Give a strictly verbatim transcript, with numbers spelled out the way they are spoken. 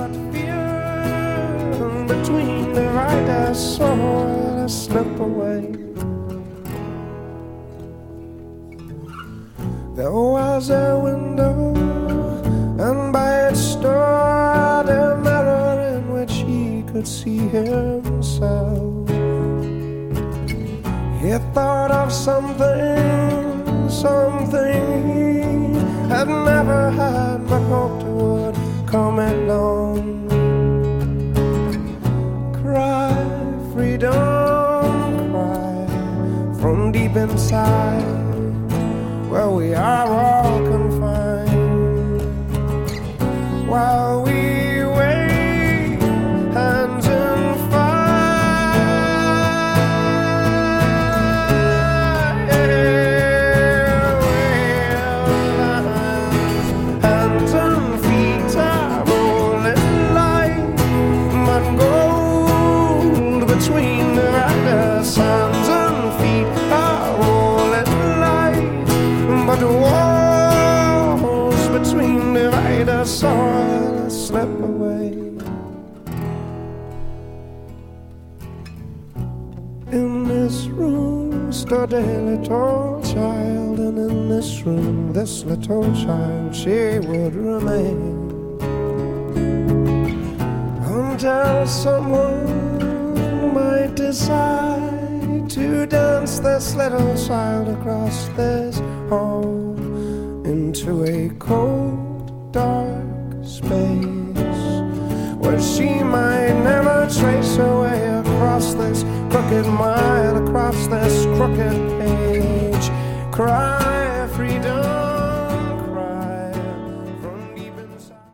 but fear between the right I saw her slip away. There was a window, and by its stood a mirror in which he could see himself. He thought of something, something he had never had but hoped would come along. Cry, freedom, cry from deep inside, where we are all confined. While we wait, hands in fire, hands and feet are rolling light, but gold between the riders. Hands and feet are rolling light, but the walls between the riders soil slip away. In this room stood a little child, and in this room, this little child, she would remain until someone might decide to dance this little child across this hall into a cold, dark space where she might never trace her way across this crooked mile, across this crooked page. Cry